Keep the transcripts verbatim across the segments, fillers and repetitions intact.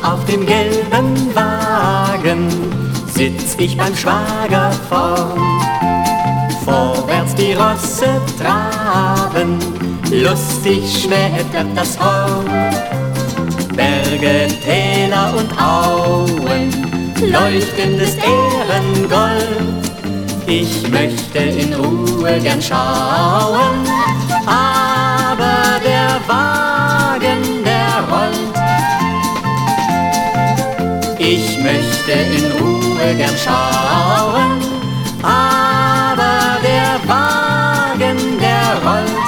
Auf dem gelben Wagen sitz ich beim Schwager vorn. Vorwärts die Rosse traben, lustig schmettert das Horn. Berge, Täler und Auen, leuchtendes Ehrengold. Ich möchte in Ruhe gern schauen, aber der Wagen, der rollt. Ich möchte in Ruhe gern schauen, aber der Wagen, der rollt.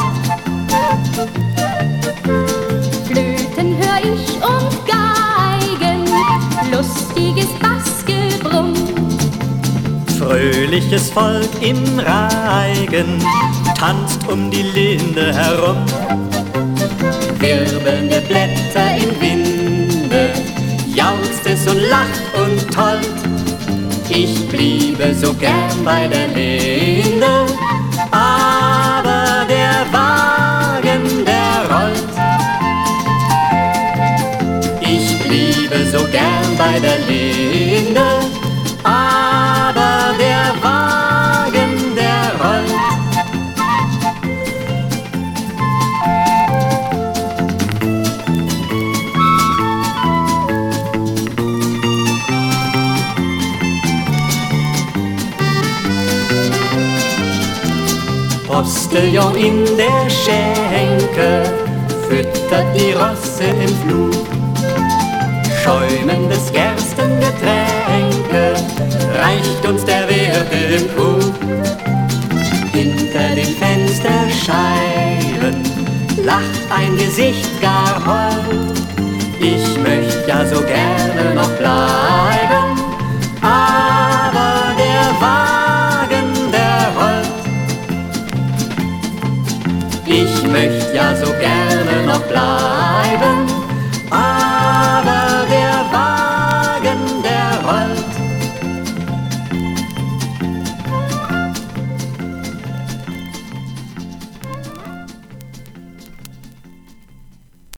Flöten hör ich und Geigen, lustiges Bassgebrumm. Fröhliches Volk im Reigen tanzt um die Linde herum. Wirbelnde Blätter im Winde, jauchzt es und lacht und tollt. Ich bliebe so gern bei der Linde, aber der Wagen, der rollt. Ich bliebe so gern bei der Linde, aber der Wagen, der rollt. Postillon in der Schenke füttert die Rosse im Flug. Schäumendes Gerstengetränke reicht uns der Wirte im Krug. Hinter den Fensterscheiben lacht ein Gesicht gar hold. Ich möcht ja so gerne noch bleiben, aber der Wagen, der rollt. Ich möcht ja so gerne noch bleiben, aber der Wagen, der rollt.